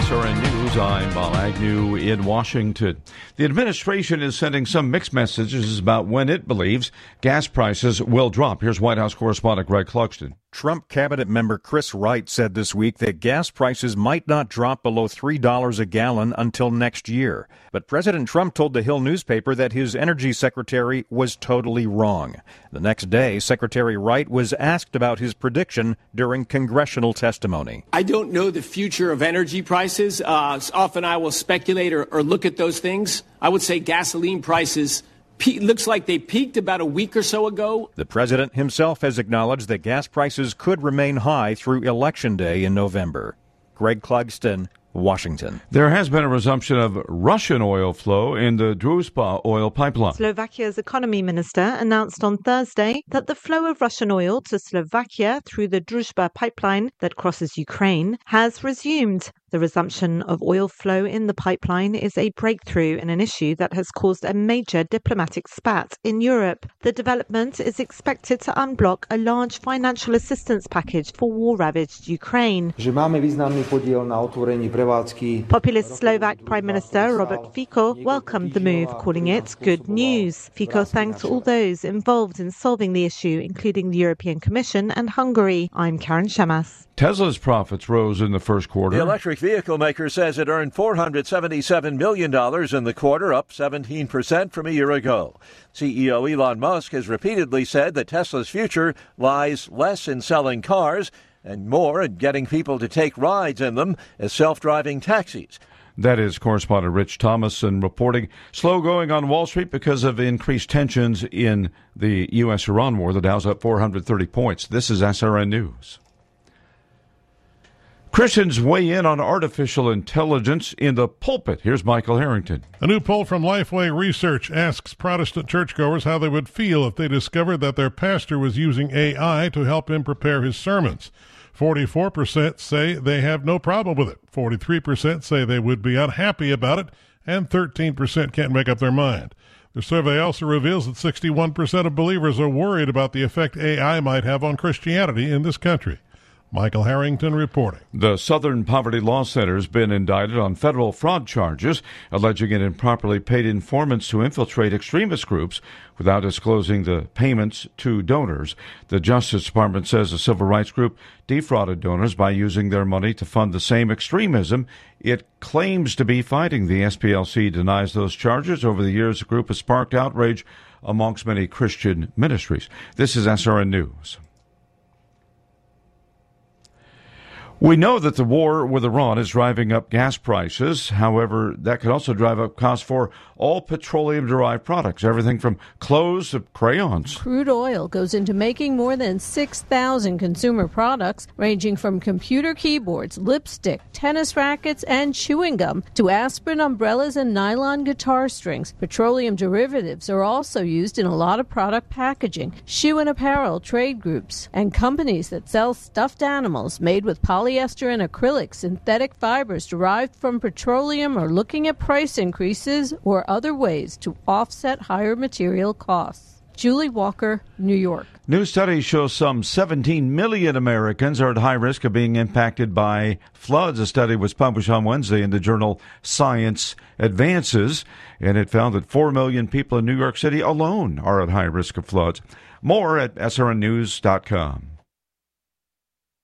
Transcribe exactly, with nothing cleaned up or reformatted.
S R N News, I'm Bob Agnew in Washington. The administration is sending some mixed messages about when it believes gas prices will drop. Here's White House correspondent Greg Clugston. Trump cabinet member Chris Wright said this week that gas prices might not drop below three dollars a gallon until next year. But President Trump told the Hill newspaper that his energy secretary was totally wrong. The next day, Secretary Wright was asked about his prediction during congressional testimony. I don't know the future of energy prices. Uh, often I will speculate or, or look at those things. I would say gasoline prices Pe- looks like they peaked about a week or so ago. The president himself has acknowledged that gas prices could remain high through Election Day in November. Greg Clugston, Washington. There has been a resumption of Russian oil flow in the Druzhba oil pipeline. Slovakia's economy minister announced on Thursday that the flow of Russian oil to Slovakia through the Druzhba pipeline that crosses Ukraine has resumed. The resumption of oil flow in the pipeline is a breakthrough in an issue that has caused a major diplomatic spat in Europe. The development is expected to unblock a large financial assistance package for war-ravaged Ukraine. Populist Slovak Prime Minister Robert Fico welcomed the move, calling it good news. Fico thanked all those involved in solving the issue, including the European Commission and Hungary. I'm Karen Shamas. Tesla's profits rose in the first quarter. The electric vehicle maker says it earned four hundred seventy-seven million dollars in the quarter, up seventeen percent from a year ago. C E O Elon Musk has repeatedly said that Tesla's future lies less in selling cars and more in getting people to take rides in them as self-driving taxis. That is correspondent Rich Thomason reporting. Slow going on Wall Street because of increased tensions in the U S Iran war. The Dow's up four hundred thirty points. This is S R N News. Christians weigh in on artificial intelligence in the pulpit. Here's Michael Harrington. A new poll from Lifeway Research asks Protestant churchgoers how they would feel if they discovered that their pastor was using A I to help him prepare his sermons. forty-four percent say they have no problem with it. forty-three percent say they would be unhappy about it, and thirteen percent can't make up their mind. The survey also reveals that sixty-one percent of believers are worried about the effect A I might have on Christianity in this country. Michael Harrington reporting. The Southern Poverty Law Center has been indicted on federal fraud charges, alleging it improperly paid informants to infiltrate extremist groups without disclosing the payments to donors. The Justice Department says the civil rights group defrauded donors by using their money to fund the same extremism it claims to be fighting. The S P L C denies those charges. Over the years, the group has sparked outrage amongst many Christian ministries. This is S R N News. We know that the war with Iran is driving up gas prices. However, that could also drive up costs for all petroleum-derived products, everything from clothes to crayons. Crude oil goes into making more than six thousand consumer products, ranging from computer keyboards, lipstick, tennis rackets, and chewing gum, to aspirin umbrellas and nylon guitar strings. Petroleum derivatives are also used in a lot of product packaging. Shoe and apparel trade groups and companies that sell stuffed animals made with poly Polyester and acrylic synthetic fibers derived from petroleum are looking at price increases or other ways to offset higher material costs. Julie Walker, New York. New studies show some seventeen million Americans are at high risk of being impacted by floods. A study was published on Wednesday in the journal Science Advances, and it found that four million people in New York City alone are at high risk of floods. More at S R N news dot com.